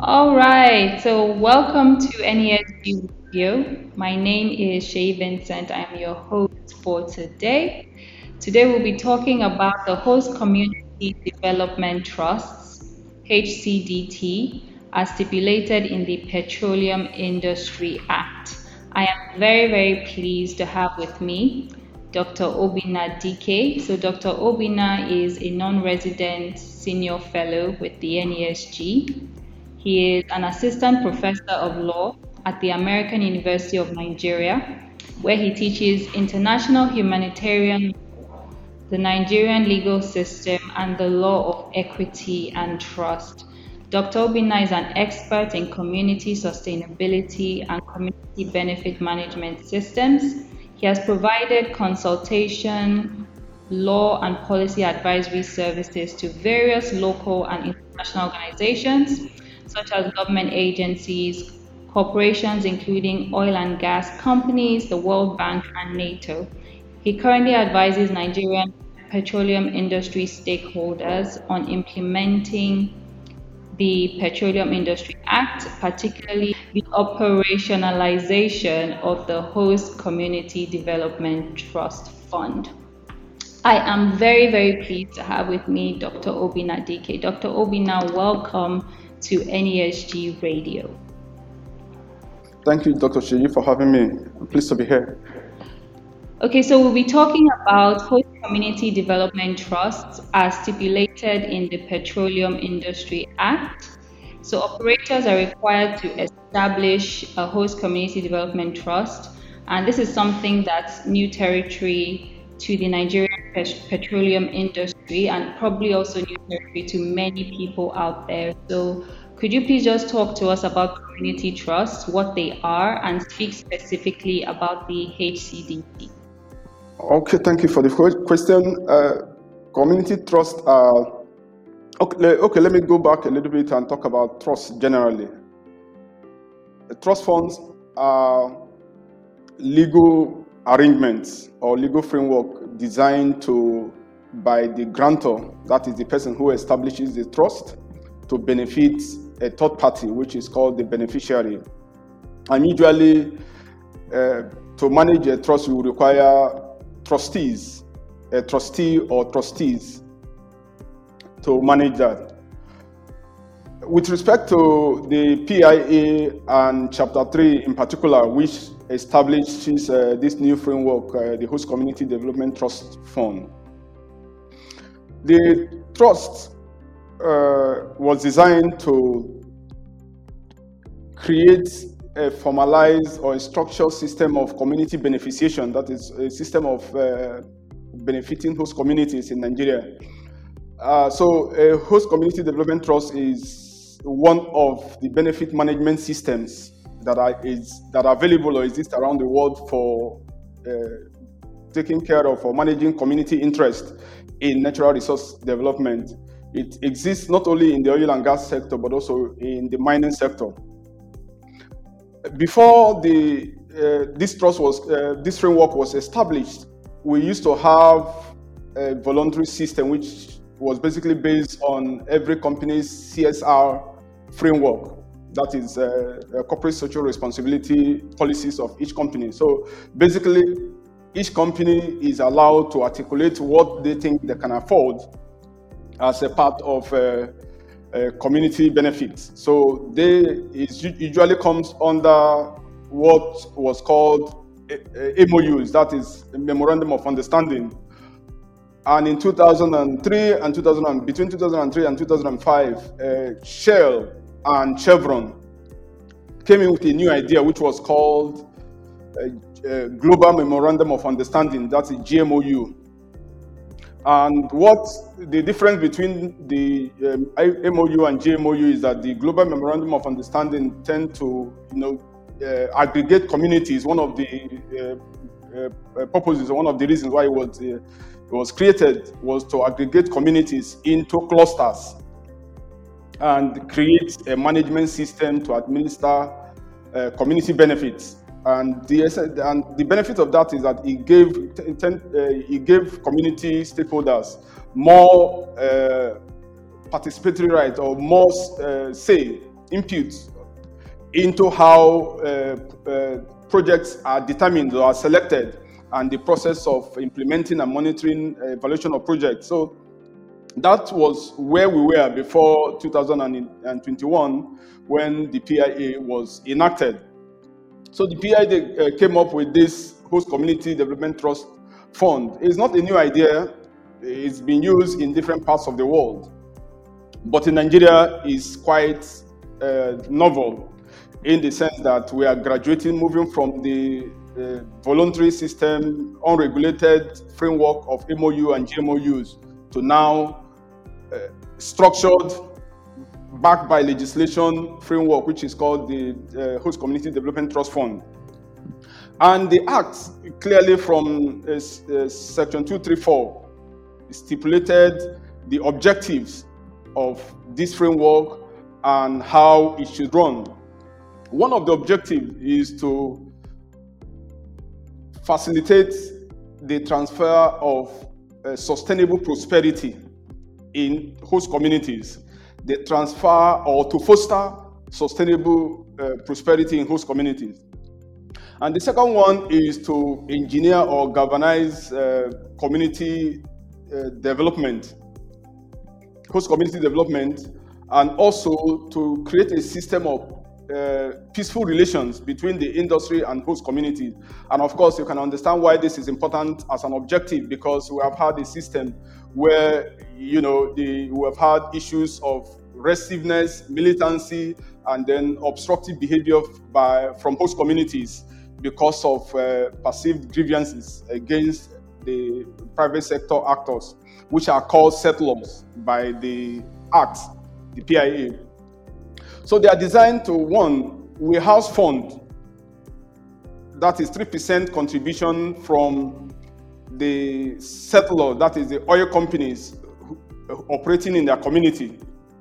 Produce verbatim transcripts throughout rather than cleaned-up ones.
All right, so welcome to N E S G Radio. My name is Shay Vincent. I'm your host for today. Today we'll be talking about the Host Community Development Trusts, H C D T, as stipulated in the Petroleum Industry Act. I am very, very pleased to have with me Doctor Obinna D K. So Doctor Obinna is a non-resident senior fellow with the N E S G. He is an assistant professor of law at the American University of Nigeria, where he teaches international humanitarian, the Nigerian legal system, and the law of equity and trust. Doctor Obinna is an expert in community sustainability and community benefit management systems. He has provided consultation, law, and policy advisory services to various local and international organizations, such as government agencies, corporations including oil and gas companies, the World Bank, and NATO. He currently advises Nigerian petroleum industry stakeholders on implementing the Petroleum Industry Act, particularly the operationalization of the Host Community Development Trust Fund. I am very, very pleased to have with me Doctor Obinna D K. Doctor Obinna, welcome to N E S G Radio. Thank you, Doctor Sheyi, for having me. I'm pleased to be here. Okay, so we'll be talking about host community development trusts as stipulated in the Petroleum Industry Act. So operators are required to establish a host community development trust, and this is something that's new territory to the Nigerian petroleum industry and probably also new territory to many people out there. So could you please just talk to us about community trusts, what they are, and speak specifically about the H C D T? Okay, thank you for the question. Uh, community trusts are, okay, okay, let me go back a little bit and talk about trusts generally. The trust funds are legal arrangements or legal framework designed to, by the grantor, that is the person who establishes the trust, to benefit a third party, which is called the beneficiary. And usually, uh, to manage a trust, you require trustees, a trustee or trustees to manage that. With respect to the P I A and Chapter three in particular, which establishes uh, this new framework, uh, the Host Community Development Trust Fund. The trust uh, was designed to create a formalized or a structured system of community beneficiation, that is a system of uh, benefiting host communities in Nigeria. Uh, so a host community development trust is one of the benefit management systems that are, is, that are available or exist around the world for uh, taking care of or managing community interest in natural resource development. It exists not only in the oil and gas sector, but also in the mining sector. Before the uh, this trust was, uh, this framework was established, we used to have a voluntary system which was basically based on every company's C S R framework. That is uh, corporate social responsibility policies of each company. So basically, each company is allowed to articulate what they think they can afford as a part of uh, uh, community benefits. So they it usually comes under what was called M O Us, that is a Memorandum of Understanding. And in two thousand three and two thousand, between two thousand three and two thousand five, uh, Shell and Chevron came in with a new idea, which was called a, a Global Memorandum of Understanding, that's a G M O U. And what the difference between the um, M O U and G M O U is that the Global Memorandum of Understanding tend to, you know, uh, aggregate communities. One of the uh, uh, purposes, one of the reasons why it was, uh, it was created was to aggregate communities into clusters and create a management system to administer uh, community benefits. And the, and the benefit of that is that it gave, uh, it gave community stakeholders more uh, participatory rights or more uh, say input into how uh, uh, projects are determined or are selected, and the process of implementing and monitoring uh, evaluation of projects. So that was where we were before two thousand twenty-one, when the P I A was enacted. So the P I A uh, came up with this Host Community Development Trust Fund. It's not a new idea. It's been used in different parts of the world, but in Nigeria it's quite uh, novel, in the sense that we are graduating, moving from the uh, voluntary system, unregulated framework of M O U and G M O Us, to now uh, structured, backed by legislation framework, which is called the uh, Host Community Development Trust Fund. And the Act, clearly from uh, uh, Section two thirty-four, stipulated the objectives of this framework and how it should run. One of the objectives is to facilitate the transfer of uh, sustainable prosperity in host communities, the transfer or to foster sustainable uh, prosperity in host communities. And the second one is to engineer or galvanize uh, community uh, development, host community development, and also to create a system of uh, peaceful relations between the industry and host communities. And of course, you can understand why this is important as an objective, because we have had a system where, you know, the, we have had issues of restiveness, militancy, and then obstructive behavior by from host communities because of uh, perceived grievances against the private sector actors, which are called settlers by the Act, the P I A. So they are designed to, one, warehouse fund, that is three percent contribution from the settler, that is the oil companies operating in their community.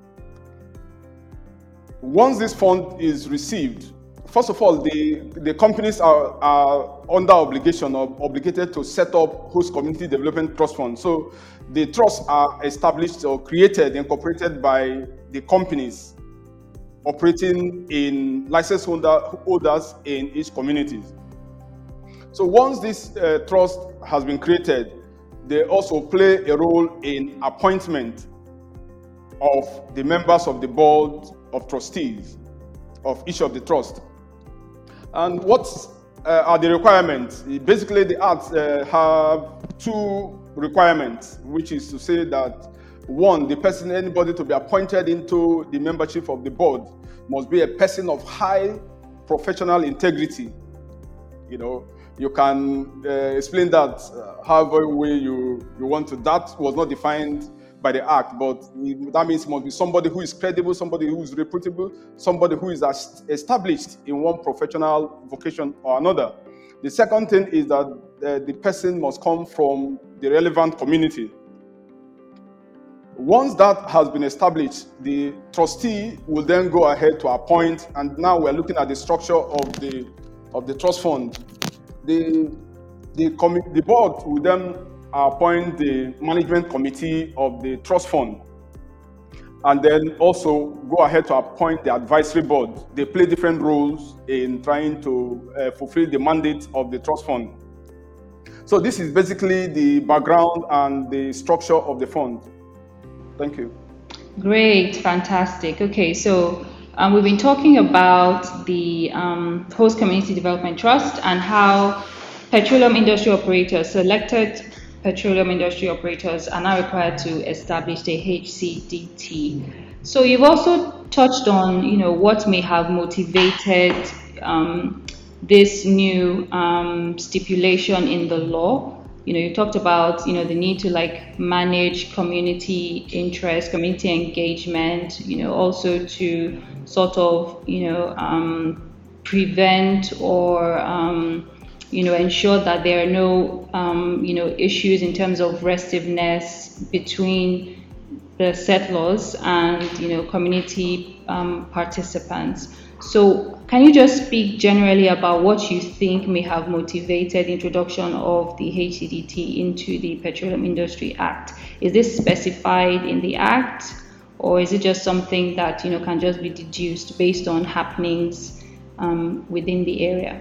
Once this fund is received, first of all, the, the companies are, are under obligation or obligated to set up host community development trust funds. So the trusts are established or created, incorporated by the companies operating in license holder, holders in each community. So once this uh, trust has been created, they also play a role in appointment of the members of the board of trustees of each of the trusts. And what uh, are the requirements? Basically, the Act uh, have two requirements, which is to say that, one, the person, anybody to be appointed into the membership of the board must be a person of high professional integrity. You know, you can uh, explain that uh, however way you, you want to. That was not defined by the Act, but that means it must be somebody who is credible, somebody who is reputable, somebody who is established in one professional vocation or another. The second thing is that uh, the person must come from the relevant community. Once that has been established, the trustee will then go ahead to appoint, and now we're looking at the structure of the of the trust fund. The the, commi- the board will then appoint the management committee of the trust fund, and then also go ahead to appoint the advisory board. They play different roles in trying to uh, fulfill the mandate of the trust fund. So this is basically the background and the structure of the fund. Thank you. Great, fantastic. Okay, so um, we've been talking about the um, Host Community Development Trust and how petroleum industry operators, selected petroleum industry operators, are now required to establish the H C D T. So you've also touched on, you know, what may have motivated um, this new um, stipulation in the law. You know, you talked about, you know, the need to like manage community interest, community engagement, you know, also to sort of, you know, um, prevent or, um, you know, ensure that there are no, um, you know, issues in terms of restiveness between the settlers and, you know, community um, participants. So can you just speak generally about what you think may have motivated the introduction of the H C D T into the Petroleum Industry Act? Is this specified in the Act, or is it just something that you know can just be deduced based on happenings um, within the area?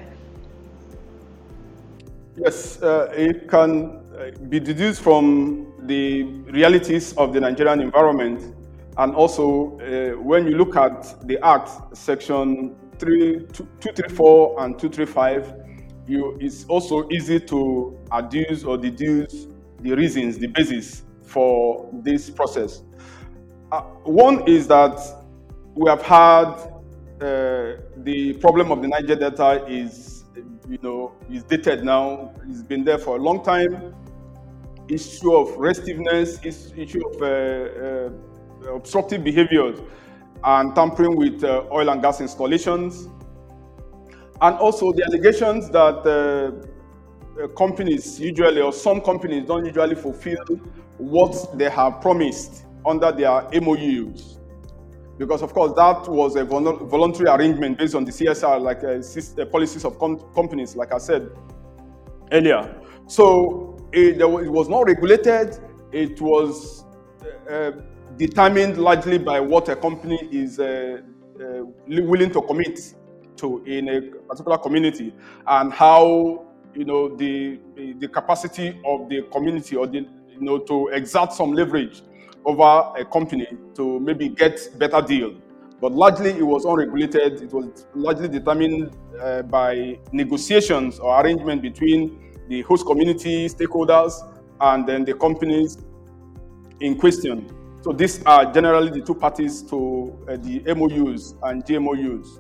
Yes, uh, it can uh, be deduced from the realities of the Nigerian environment. And also, uh, when you look at the Act, Section two thirty-four and two thirty-five, you, it's also easy to adduce or deduce the reasons, the basis for this process. Uh, one is that we have had uh, the problem of the Niger Delta is, you know, is dated now. It's been there for a long time. Issue of restiveness, issue of uh, uh, obstructive behaviors and tampering with uh, oil and gas installations. And also the allegations that uh, uh, companies usually, or some companies don't usually fulfill what they have promised under their M O Us. Because of course that was a voluntary arrangement based on the C S R, like uh, policies of com companies, like I said earlier. So it, it was not regulated. It was uh, determined largely by what a company is uh, uh, willing to commit to in a particular community, and how you know the the capacity of the community, or the you know to exert some leverage over a company to maybe get better deal. But largely it was unregulated. It was largely determined uh, by negotiations or arrangement between the host community stakeholders and then the companies in question. So these are generally the two parties to uh, the M O Us and G M O Us.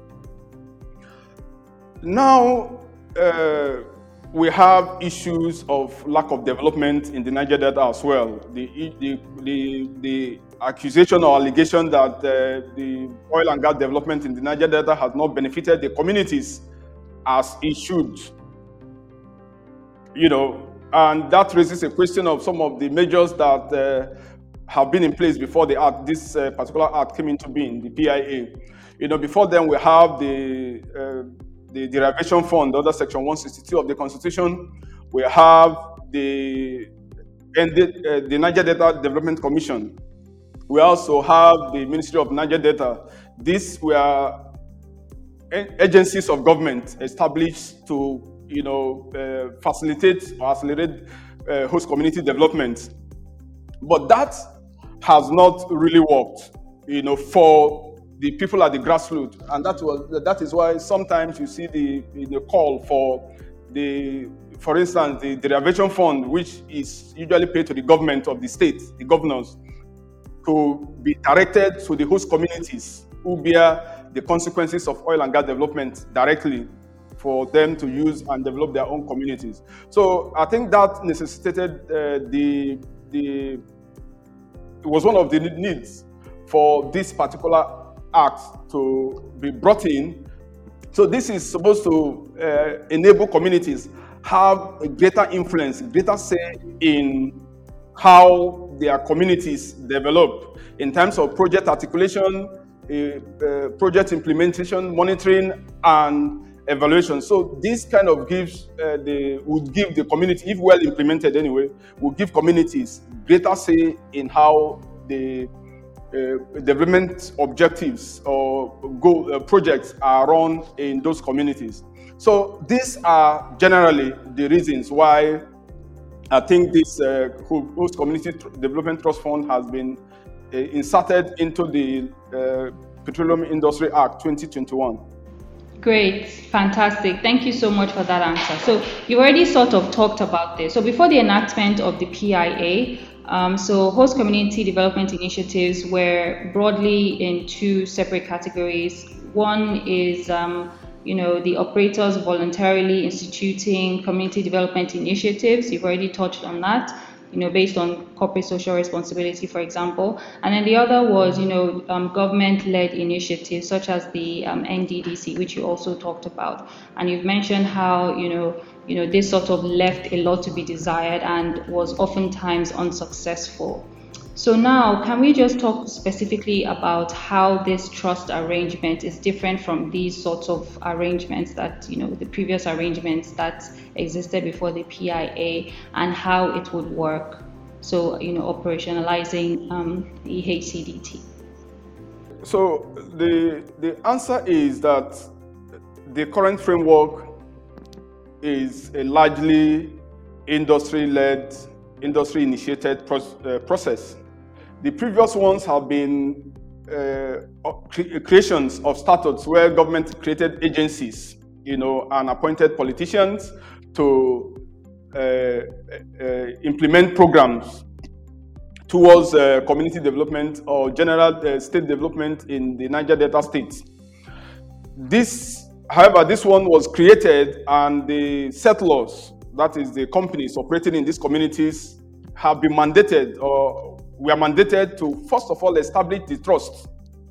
Now, uh, we have issues of lack of development in the Niger Delta as well. The, the, the, the accusation or allegation that uh, the oil and gas development in the Niger Delta has not benefited the communities as it should. You know, and that raises a question of some of the measures that uh, have been in place before the act, this uh, particular act came into being, the P I A. You know, before then we have the uh, the derivation fund under section one sixty-two of the constitution. We have the the, uh, the Niger Delta Development Commission. We also have the Ministry of Niger Delta. These were agencies of government established to you know uh, facilitate or accelerate uh, host community development. But that has not really worked, you know, for the people at the grassroots, and that was that is why sometimes you see the the call for the, for instance, the derivation fund, which is usually paid to the government of the state, the governors, to be directed to the host communities who bear the consequences of oil and gas development directly, for them to use and develop their own communities. So I think that necessitated uh, the the it was one of the needs for this particular act to be brought in. So this is supposed to uh, enable communities have a greater influence, greater say in how their communities develop in terms of project articulation, uh, uh, project implementation, monitoring, and evaluation. So this kind of gives uh, the would give the community, if well implemented anyway, would give communities greater say in how the uh, development objectives or goal uh, projects are run in those communities. So these are generally the reasons why I think this uh, Host Community Development Trust Fund has been uh, inserted into the uh, Petroleum Industry Act twenty twenty-one. Great, fantastic. Thank you so much for that answer. So you already sort of talked about this. So before the enactment of the P I A, um, so host community development initiatives were broadly in two separate categories. One is, um, you know, the operators voluntarily instituting community development initiatives. You've already touched on that, you know, based on corporate social responsibility, for example. And then the other was, you know, um, government-led initiatives such as the um, N D D C, which you also talked about. And you've mentioned how, you know, you know, this sort of left a lot to be desired and was oftentimes unsuccessful. So now, can we just talk specifically about how this trust arrangement is different from these sorts of arrangements that, you know, the previous arrangements that existed before the P I A, and how it would work? So, you know, operationalizing um, the H C D T. So the the answer is that the current framework is a largely industry-led, industry-initiated pro uh, process. The previous ones have been uh, cre creations of statutes where government created agencies, you know, and appointed politicians to uh, uh, implement programs towards uh, community development or general uh, state development in the Niger Delta states. This, however, this one was created, and the settlers, that is the companies operating in these communities, have been mandated, or we are mandated to, first of all, establish the trust.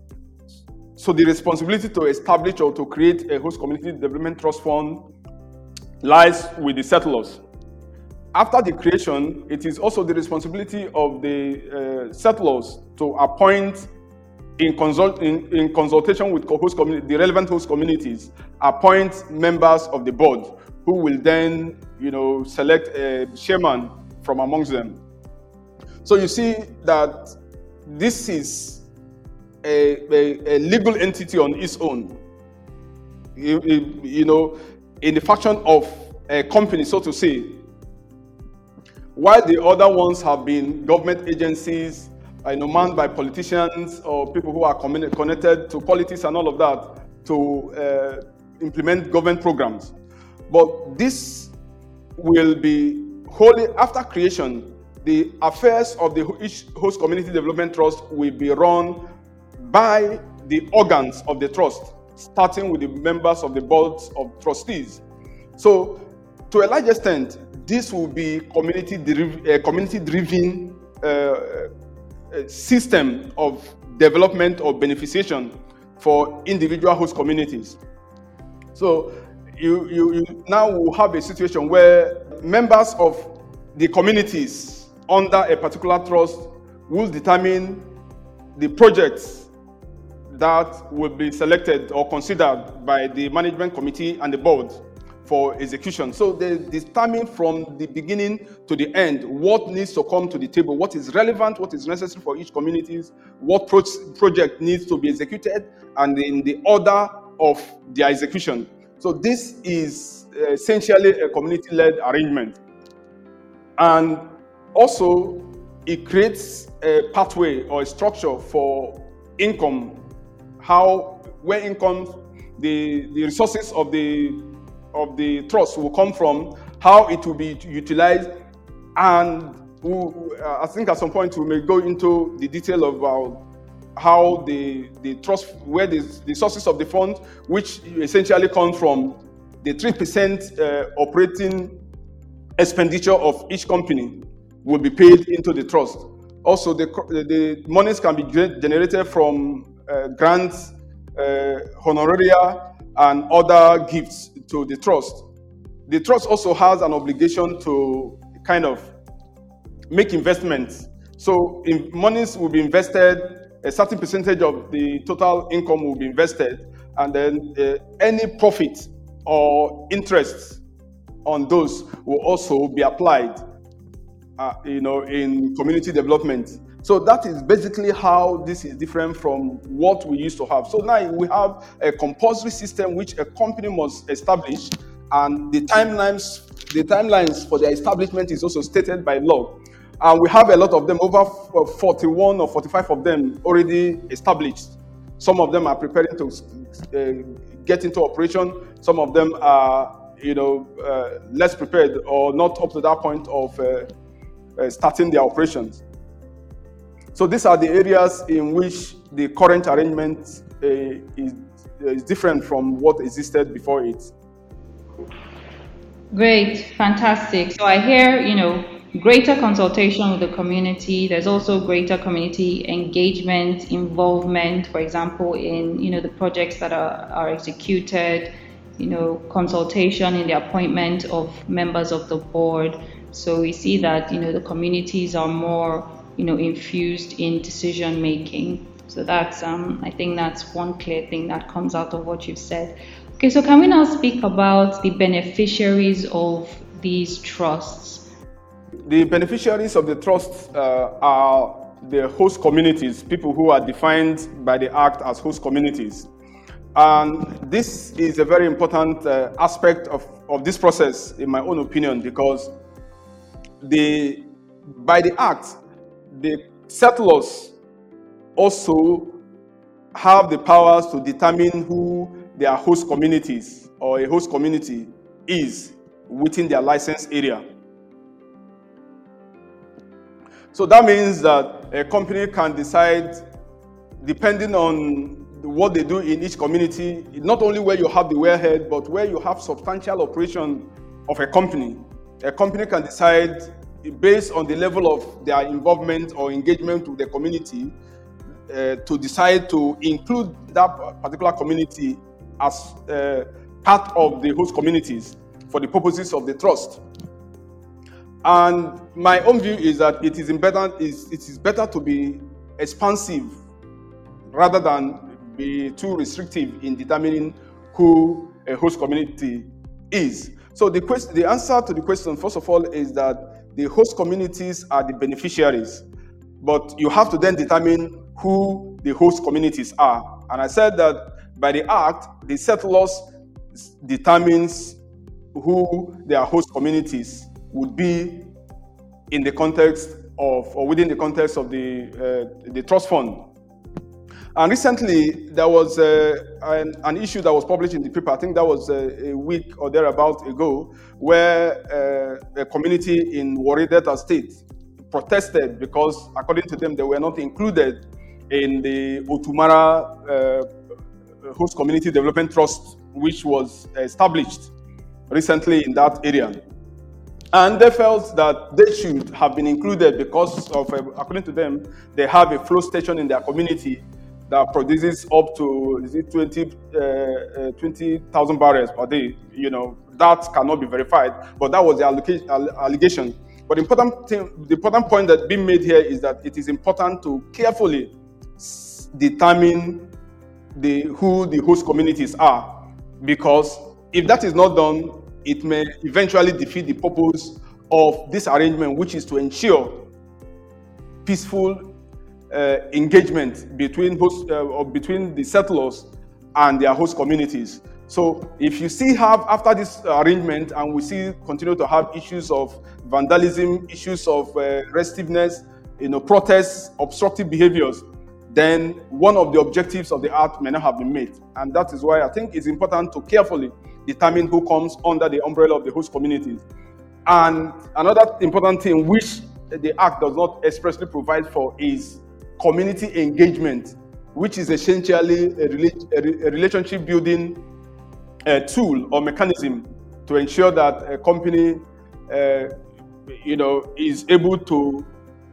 So the responsibility to establish or to create a host community development trust fund lies with the settlers. After the creation, it is also the responsibility of the uh, settlers to appoint, in, consult, in, in consultation with host community, the relevant host communities, appoint members of the board who will then, you know, select a chairman from amongst them. So you see that this is a, a, a legal entity on its own, you, you know, in the function of a company, so to say, while the other ones have been government agencies, you know, manned by politicians or people who are connected to politics and all of that to uh, implement government programs. But this will be wholly, after creation, the affairs of the each host community development trust will be run by the organs of the trust, starting with the members of the boards of trustees. So, to a large extent, this will be community a community-driven uh, uh, system of development or beneficiation for individual host communities. So, you, you, you now will have a situation where members of the communities under a particular trust will determine the projects that will be selected or considered by the management committee and the board for execution. So they determine from the beginning to the end what needs to come to the table, what is relevant, what is necessary for each community, what pro project needs to be executed, and in the order of their execution. So this is essentially a community-led arrangement. And also, it creates a pathway or a structure for income, how, where income, the, the resources of the, of the trust will come from, how it will be utilized, and we, uh, I think at some point we may go into the detail about how the, the trust, where the, the sources of the fund, which essentially come from the three percent uh, operating expenditure of each company, will be paid into the trust. Also, the, the monies can be generated from uh, grants, uh, honoraria, and other gifts to the trust. The trust also has an obligation to kind of make investments. So in monies will be invested, a certain percentage of the total income will be invested, and then uh, any profit or interest on those will also be applied Uh, you know, in community development. So that is basically how this is different from what we used to have. So now we have a compulsory system which a company must establish, and the timelines, the timelines for their establishment is also stated by law. And we have a lot of them, over forty-one or forty-five of them already established. Some of them are preparing to uh, get into operation. Some of them are, you know, uh, less prepared or not up to that point of uh, Uh, starting their operations. So these are the areas in which the current arrangement uh, is, uh, is different from what existed before it. Great, fantastic. So I hear, you know, greater consultation with the community. There's also greater community engagement, involvement, for example, in, you know, the projects that are, are executed, you know, consultation in the appointment of members of the board. So we see that, you know, the communities are more, you know, infused in decision making. So that's, um, I think that's one clear thing that comes out of what you've said. Okay, so can we now speak about the beneficiaries of these trusts? The beneficiaries of the trusts uh, are the host communities, people who are defined by the Act as host communities. And this is a very important uh, aspect of, of this process, in my own opinion, because the, by the Act, the settlers also have the powers to determine who their host communities or a host community is within their license area. So that means that a company can decide, depending on what they do in each community, not only where you have the wellhead, but where you have substantial operation of a company. A company can decide, based on the level of their involvement or engagement with the community, uh, to decide to include that particular community as uh, part of the host communities for the purposes of the trust. And my own view is that it is better, is, it is better to be expansive rather than be too restrictive in determining who a host community is. So the question, the answer to the question, first of all, is that the host communities are the beneficiaries, but you have to then determine who the host communities are. And I said that by the Act, the settlers determines who their host communities would be in the context of, or within the context of the uh, the trust fund. And recently, there was uh, an, an issue that was published in the paper, I think that was a, a week or thereabout ago, where uh, a community in Warri Delta State protested because, according to them, they were not included in the Otumara uh, Host Community Development Trust, which was established recently in that area. And they felt that they should have been included because of, uh, according to them, they have a flow station in their community that produces up to is it twenty thousand barrels per day. You know, that cannot be verified, but that was the allegation. But the important thing, the important point that being made here is that it is important to carefully determine the who the host communities are, because if that is not done, it may eventually defeat the purpose of this arrangement, which is to ensure peaceful Uh, engagement between host, uh, or between the settlers and their host communities. So if you see have after this arrangement and we see continue to have issues of vandalism, issues of uh, restiveness, you know, protests, obstructive behaviors, then one of the objectives of the Act may not have been met. And that is why I think it's important to carefully determine who comes under the umbrella of the host communities. And another important thing which the Act does not expressly provide for is community engagement, which is essentially a, rela- a relationship building uh, tool or mechanism to ensure that a company, uh, you know, is able to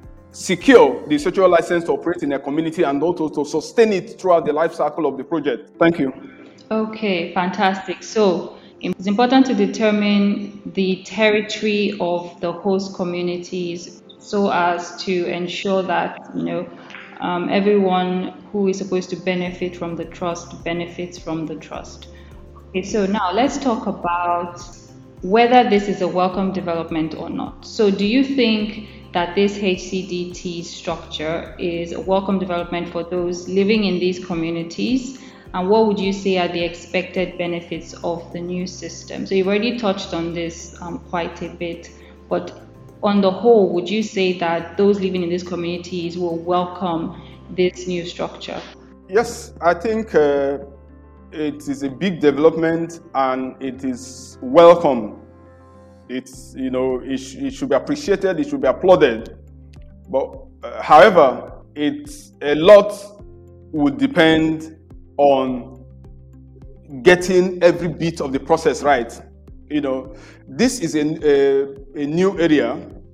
secure the social license to operate in a community and also to sustain it throughout the life cycle of the project. Thank you. Okay, fantastic. So it's important to determine the territory of the host communities so as to ensure that, you know, Um, everyone who is supposed to benefit from the trust benefits from the trust. Okay, so now let's talk about whether this is a welcome development or not. So do you think that this H C D T structure is a welcome development for those living in these communities? And what would you say are the expected benefits of the new system? So you've already touched on this um, quite a bit, but on the whole, would you say that those living in these communities will welcome this new structure? Yes, I think uh, it is a big development and it is welcome. It's, you know, it, sh- it should be appreciated, it should be applauded. But uh, however, it's a lot would depend on getting every bit of the process right. You know, this is a, a, a new area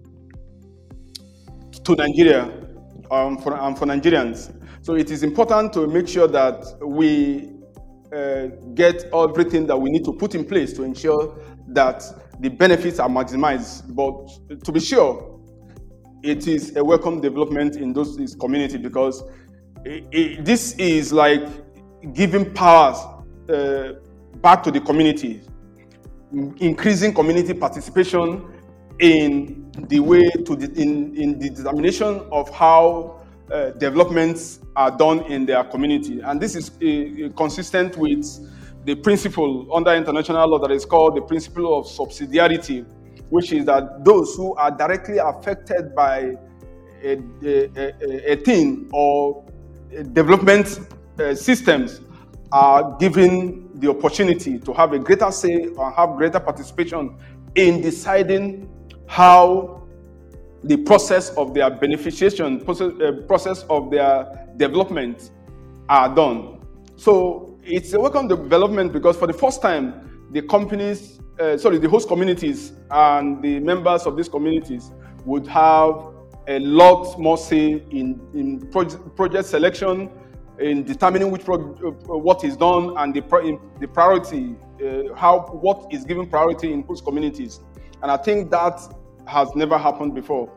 to Nigeria um, for, um, for Nigerians. So it is important to make sure that we uh, get everything that we need to put in place to ensure that the benefits are maximized. But to be sure, it is a welcome development in those this community because it, it, this is like giving powers uh, back to the community, increasing community participation in the way to the, in, in the determination of how uh, developments are done in their community. And this is uh, consistent with the principle under international law that is called the principle of subsidiarity, which is that those who are directly affected by a, a, a, a thing or a development uh, systems are given the opportunity to have a greater say or have greater participation in deciding how the process of their beneficiation, process, uh, process of their development are done. So it's a welcome development because for the first time, the companies, uh, sorry, the host communities and the members of these communities would have a lot more say in, in project, project selection, in determining which pro, uh, what is done and the, pro, the priority, uh, how what is given priority in host communities. And I think that has never happened before.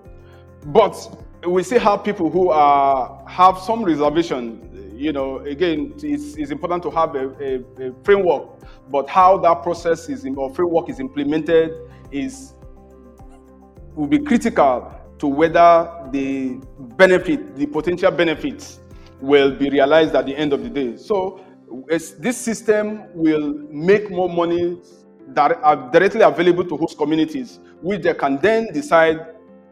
But we see how people who are have some reservation, you know, again, it's, it's important to have a, a, a framework, but how that process is or framework is implemented is will be critical to whether the benefit, the potential benefits will be realized at the end of the day. So this system will make more money that are directly available to host communities, which they can then decide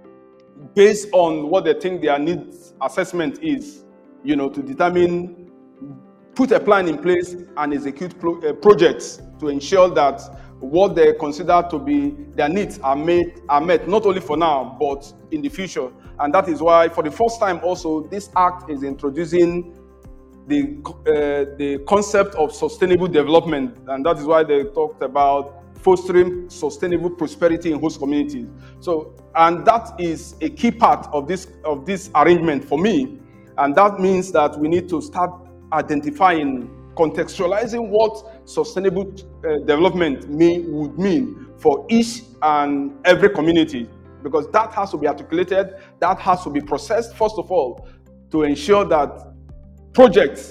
based on what they think their needs assessment is, you know, to determine, put a plan in place and execute pro- uh, projects to ensure that what they consider to be their needs are made are met, not only for now, but in the future. And that is why, for the first time also, this act is introducing the, uh, the concept of sustainable development. And that is why they talked about fostering sustainable prosperity in host communities. So, and that is a key part of this, of this arrangement for me. And that means that we need to start identifying, contextualizing what sustainable uh, development may, would mean for each and every community, because that has to be articulated, that has to be processed, first of all, to ensure that projects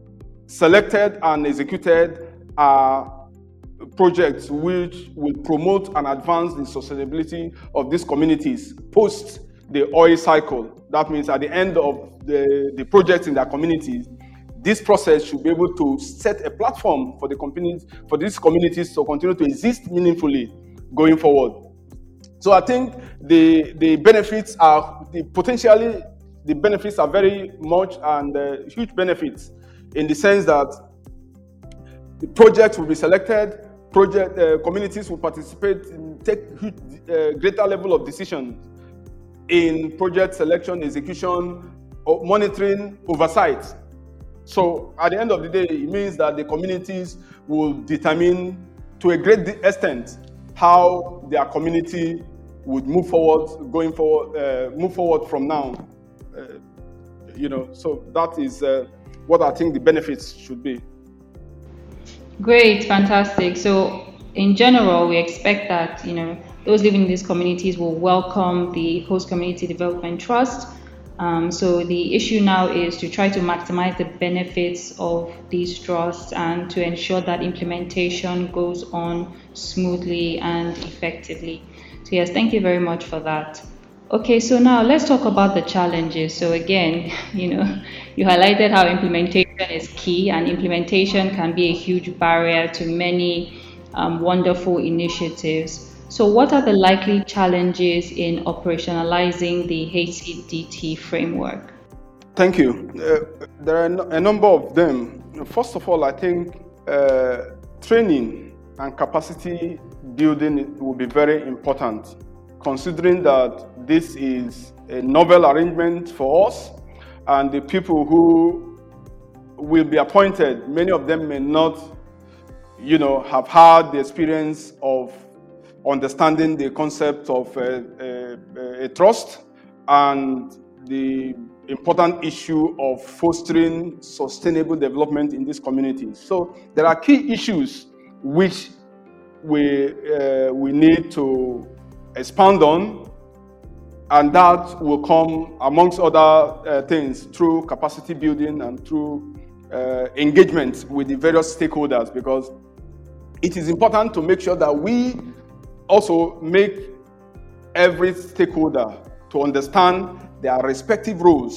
selected and executed are projects which will promote and advance the sustainability of these communities post the oil cycle. That means at the end of the, the projects in their communities, this process should be able to set a platform for the companies, for these communities to continue to exist meaningfully going forward. So I think the the benefits are the potentially the benefits are very much and uh, huge benefits in the sense that the projects will be selected, project uh, communities will participate, in, take huge, uh, greater level of decision in project selection, execution, or monitoring, oversight. So at the end of the day, it means that the communities will determine to a great extent how their community would move forward, going forward, uh, move forward from now. Uh, you know, so that is uh, what I think the benefits should be. Great, fantastic. So in general, we expect that, you know, those living in these communities will welcome the Host Community Development Trust. Um, so the issue now is to try to maximize the benefits of these trusts and to ensure that implementation goes on smoothly and effectively. So yes, thank you very much for that. Okay, so now let's talk about the challenges. So again, you know, you highlighted how implementation is key, and implementation can be a huge barrier to many um, wonderful initiatives. So what are the likely challenges in operationalizing the H C D T framework? Thank you. Uh, there are a number of them. First of all, I think uh, training and capacity building will be very important, considering that this is a novel arrangement for us, and the people who will be appointed, many of them may not, you know, have had the experience of understanding the concept of a, a, a trust and the important issue of fostering sustainable development in this community. So there are key issues which we, uh, we need to expand on, and that will come, amongst other uh, things, through capacity building and through uh, engagement with the various stakeholders, because it is important to make sure that we also make every stakeholder to understand their respective roles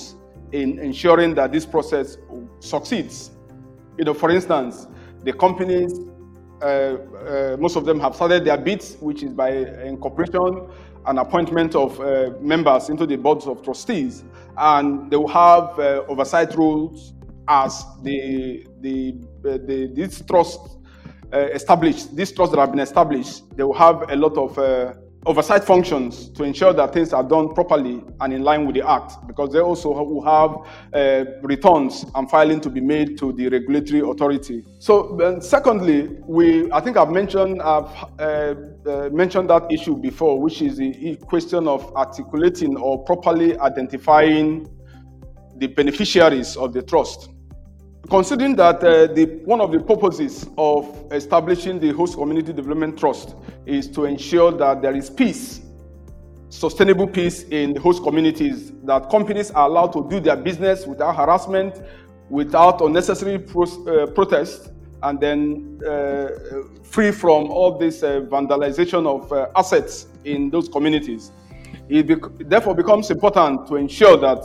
in ensuring that this process succeeds. You know, for instance, the companies, uh, uh, most of them have started their bids, which is by incorporation and appointment of uh, members into the boards of trustees, and they will have uh, oversight rules as the the, uh, the this trust uh, established, these trusts that have been established. They will have a lot of uh, oversight functions to ensure that things are done properly and in line with the Act, because they also will have uh, returns and filing to be made to the regulatory authority. So, then secondly, we I think I've mentioned I've uh, uh, mentioned that issue before, which is the question of articulating or properly identifying the beneficiaries of the trust. Considering that uh, the, one of the purposes of establishing the Host Community Development Trust is to ensure that there is peace, sustainable peace in the host communities, that companies are allowed to do their business without harassment, without unnecessary pro uh, protest, and then uh, free from all this uh, vandalization of uh, assets in those communities. It bec therefore becomes important to ensure that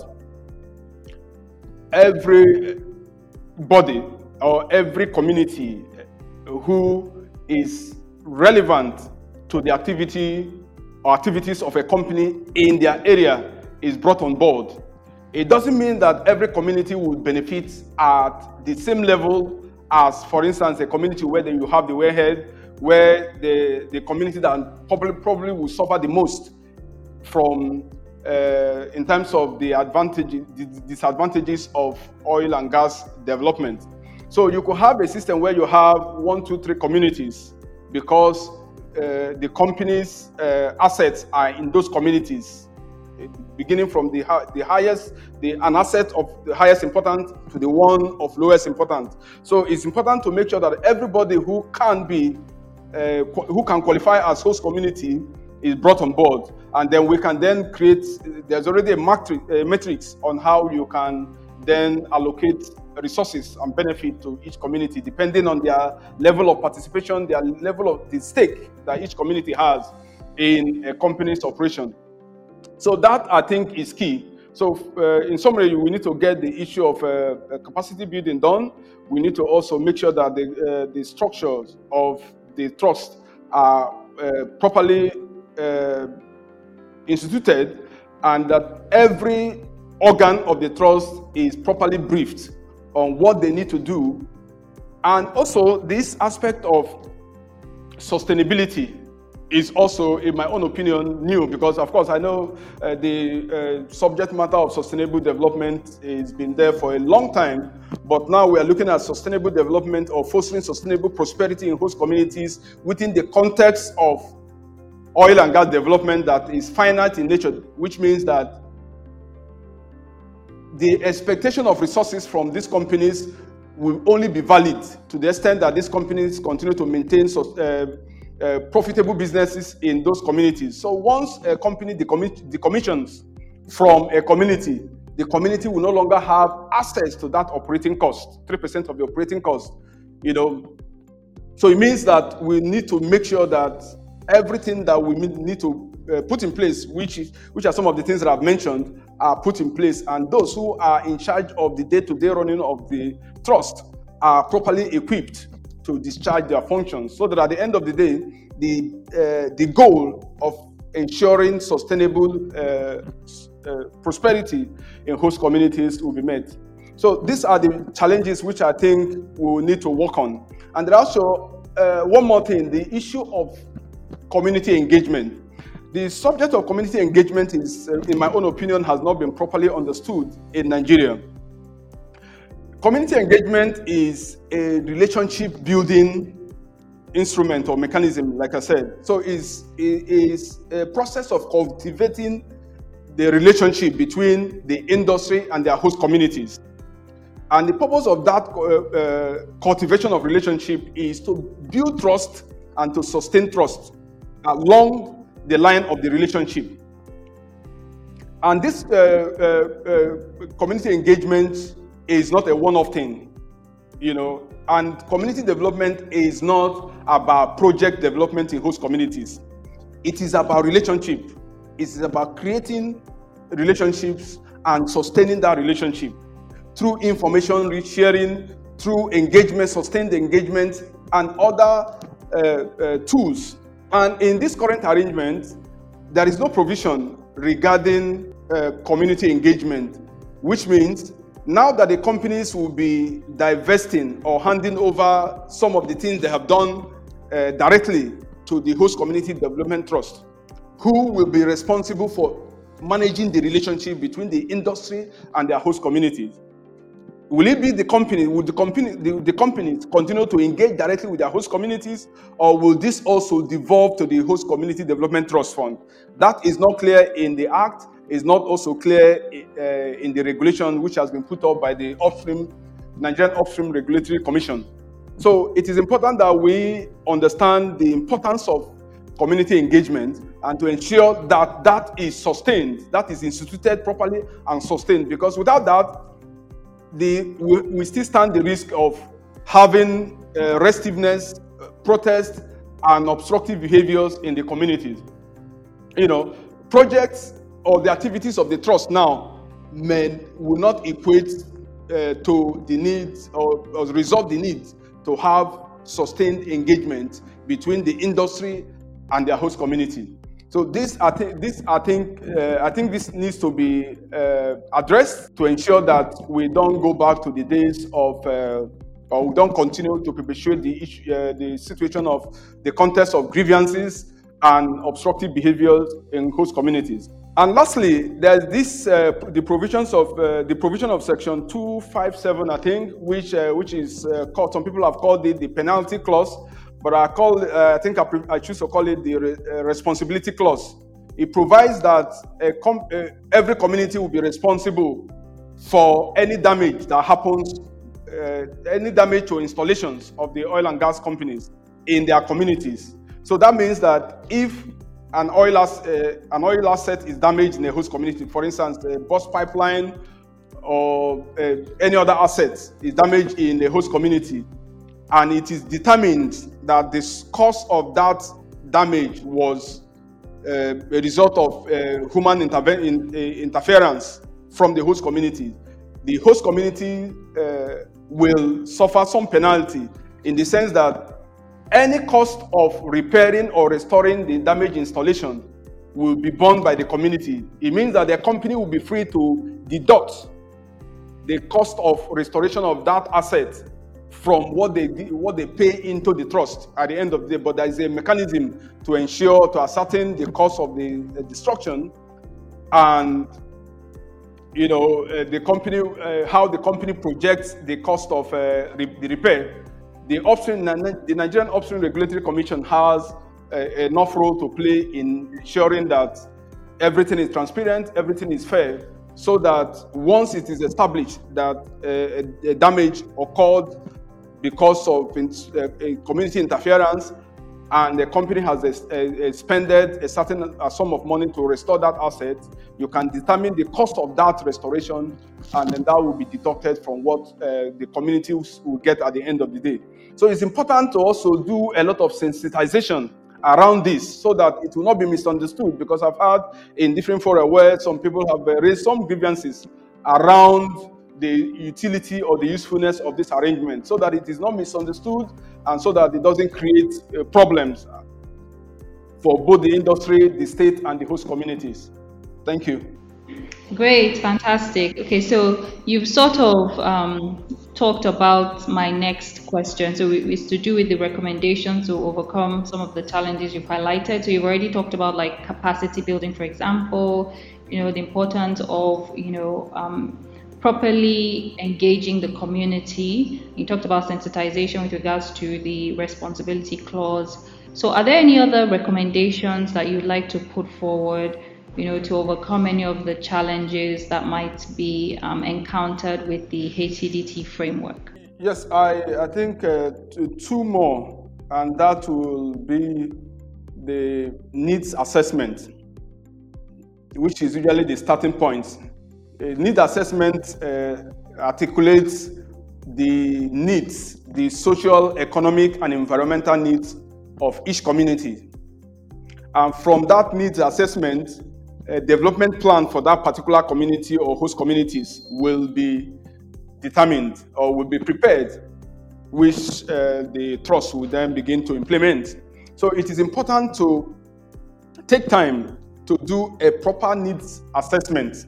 every body or every community who is relevant to the activity or activities of a company in their area is brought on board. It doesn't mean that every community will benefit at the same level as, for instance, a community where you have the wellhead, where the, the community that probably, probably will suffer the most from Uh, in terms of the advantages, the disadvantages of oil and gas development. So you could have a system where you have one, two, three communities, because uh, the company's uh, assets are in those communities, beginning from the the highest, the an asset of the highest importance to the one of lowest importance. So it's important to make sure that everybody who can be, uh, who can qualify as host community is brought on board, and then we can then create, there's already a matrix, a matrix on how you can then allocate resources and benefit to each community, depending on their level of participation, their level of the stake that each community has in a company's operation. So that, I think, is key. So uh, in summary, we need to get the issue of uh, capacity building done. We need to also make sure that the, uh, the structures of the trust are uh, properly Uh, instituted, and that every organ of the trust is properly briefed on what they need to do. And also this aspect of sustainability is also, in my own opinion, new, because of course I know uh, the uh, subject matter of sustainable development has been there for a long time, but now we are looking at sustainable development or fostering sustainable prosperity in host communities within the context of oil and gas development that is finite in nature, which means that the expectation of resources from these companies will only be valid to the extent that these companies continue to maintain so, uh, uh, profitable businesses in those communities. So once a company decommissions from a community, the community will no longer have access to that operating cost, three percent of the operating cost. You know, so it means that we need to make sure that everything that we need to uh, put in place, which is which are some of the things that I've mentioned, are put in place, and those who are in charge of the day-to-day running of the trust are properly equipped to discharge their functions, so that at the end of the day, the uh, the goal of ensuring sustainable uh, uh, prosperity in host communities will be met. So these are the challenges which I think we will need to work on. And there also uh, one more thing: the issue of community engagement. The subject of community engagement is, uh, in my own opinion, has not been properly understood in Nigeria. Community engagement is a relationship building instrument or mechanism, like I said. So it's, it is a process of cultivating the relationship between the industry and their host communities. And the purpose of that uh, uh, cultivation of relationship is to build trust and to sustain trust along the line of the relationship. And this uh, uh, uh, community engagement is not a one-off thing, you know, and community development is not about project development in host communities. It is about relationship. It is about creating relationships and sustaining that relationship through information sharing, through engagement, sustained engagement, and other uh, uh, tools. And in this current arrangement, there is no provision regarding uh, community engagement, which means now that the companies will be divesting or handing over some of the things they have done uh, directly to the host community development trust, who will be responsible for managing the relationship between the industry and their host communities. Will it be the company, will the company, the, the companies continue to engage directly with their host communities, or will this also devolve to the host community development trust fund? That is not clear in the act, is not also clear uh, in the regulation which has been put up by the upstream, Nigerian Upstream Regulatory Commission. So it is important that we understand the importance of community engagement and to ensure that that is sustained, that is instituted properly and sustained, because without that, The, we, we still stand the risk of having uh, restiveness, uh, protest, and obstructive behaviors in the communities. You know, projects or the activities of the trust now may will not equate uh, to the needs or, or resolve the need to have sustained engagement between the industry and their host community. So this, I think, this, I think, uh, I think this needs to be uh, addressed to ensure that we don't go back to the days of, uh, or we don't continue to perpetuate the issue, uh, the situation of the context of grievances and obstructive behaviors in host communities. And lastly, there's this uh, the provisions of uh, the provision of Section two fifty-seven, I think, which uh, which is uh, called, some people have called it the penalty clause. But I call, uh, I think I, I choose to call it the re, uh, responsibility clause. It provides that a com uh, every community will be responsible for any damage that happens, uh, any damage to installations of the oil and gas companies in their communities. So that means that if an oil, as, uh, an oil asset is damaged in a host community, for instance, a bus pipeline or uh, any other asset is damaged in a host community, and it is determined that the cause of that damage was uh, a result of uh, human in, uh, interference from the host community, the host community uh, will suffer some penalty, in the sense that any cost of repairing or restoring the damaged installation will be borne by the community. It means that the company will be free to deduct the cost of restoration of that asset from what they what they pay into the trust at the end of the day. But there is a mechanism to ensure, to ascertain the cost of the, the destruction, and you know uh, the company uh, how the company projects the cost of uh, re the repair. The upstream, the Nigerian Upstream Regulatory Commission has uh, enough role to play in ensuring that everything is transparent, everything is fair, so that once it is established that uh, a damage occurred because of uh, community interference, and the company has expended a certain a sum of money to restore that asset, you can determine the cost of that restoration, and then that will be deducted from what uh, the communities will get at the end of the day. So it's important to also do a lot of sensitization around this, so that it will not be misunderstood, because I've heard in different forums where some people have raised some grievances around the utility or the usefulness of this arrangement, so that it is not misunderstood and so that it doesn't create uh, problems for both the industry, the state, and the host communities. Thank you. Great, fantastic. Okay, so you've sort of um, talked about my next question. So it's to do with the recommendations to overcome some of the challenges you've highlighted. So you've already talked about like capacity building, for example, you know, the importance of, you know, um, properly engaging the community. You talked about sensitization with regards to the responsibility clause. So are there any other recommendations that you'd like to put forward, you know, to overcome any of the challenges that might be um, encountered with the H C D T framework? Yes, I, I think uh, two more, and that will be the needs assessment, which is usually the starting point. A need assessment uh, articulates the needs, the social, economic, and environmental needs of each community. And from that needs assessment, uh, development plan for that particular community or host communities will be determined or will be prepared, which uh, the trust will then begin to implement. So it is important to take time to do a proper needs assessment.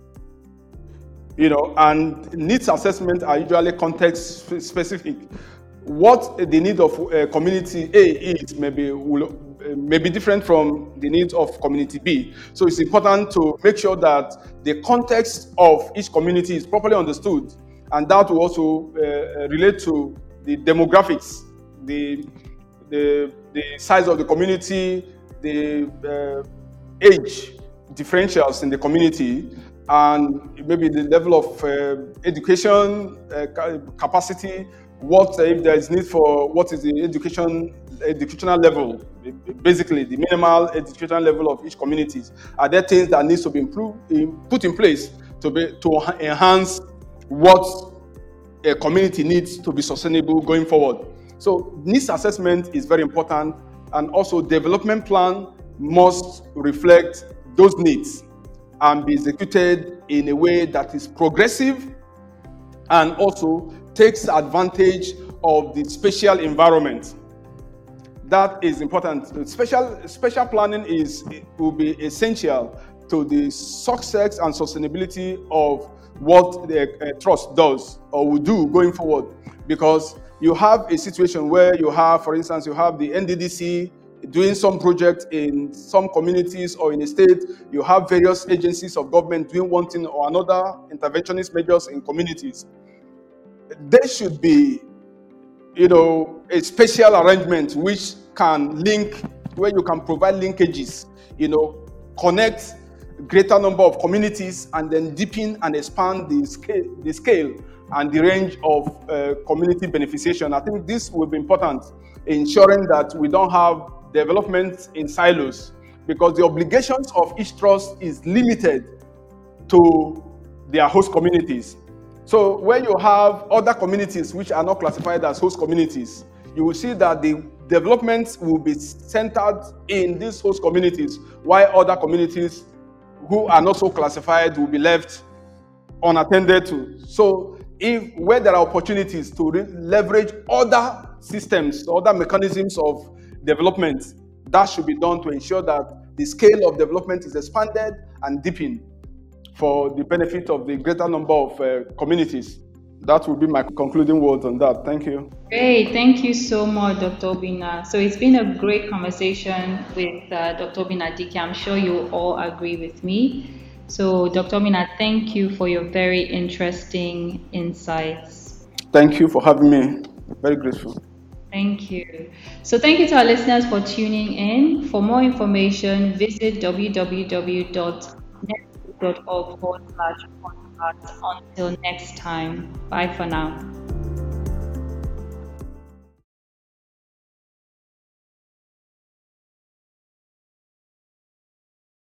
You know, and needs assessment are usually context specific. What the need of uh, community A is maybe will uh, may be different from the needs of community B. So it's important to make sure that the context of each community is properly understood, and that will also uh, relate to the demographics, the the the size of the community, the uh, age differentials in the community, and maybe the level of uh, education uh, capacity. What uh, if there is need for what is the education educational level, basically the minimal educational level of each community? Are there things that needs to be improved, put in place to be to enhance what a community needs to be sustainable going forward? So needs assessment is very important, and also development plan must reflect those needs and be executed in a way that is progressive and also takes advantage of the spatial environment. That is important. Special, special planning is will be essential to the success and sustainability of what the uh, trust does or will do going forward, because you have a situation where you have, for instance, you have the N D D C doing some project in some communities or in a state. You have various agencies of government doing one thing or another, interventionist measures in communities. There should be, you know, a special arrangement which can link, where you can provide linkages, you know, connect greater number of communities and then deepen and expand the scale, the scale and the range of uh, community beneficiation. I think this will be important, ensuring that we don't have development in silos, because the obligations of each trust is limited to their host communities. So where you have other communities which are not classified as host communities, you will see that the development will be centered in these host communities, while other communities who are not so classified will be left unattended to. So if where there are opportunities to re- leverage other systems, other mechanisms of development, that should be done to ensure that the scale of development is expanded and deepened for the benefit of the greater number of uh, communities. That would be my concluding words on that. Thank you. Great. Thank you so much, Doctor Obinna. So it's been a great conversation with uh, Doctor Obinna Dike. I'm sure you all agree with me. So, Doctor Obinna, thank you for your very interesting insights. Thank you for having me. Very grateful. Thank you. So thank you to our listeners for tuning in. For more information, visit w w w dot net dot org forward slash podcast. Until next time. Bye for now.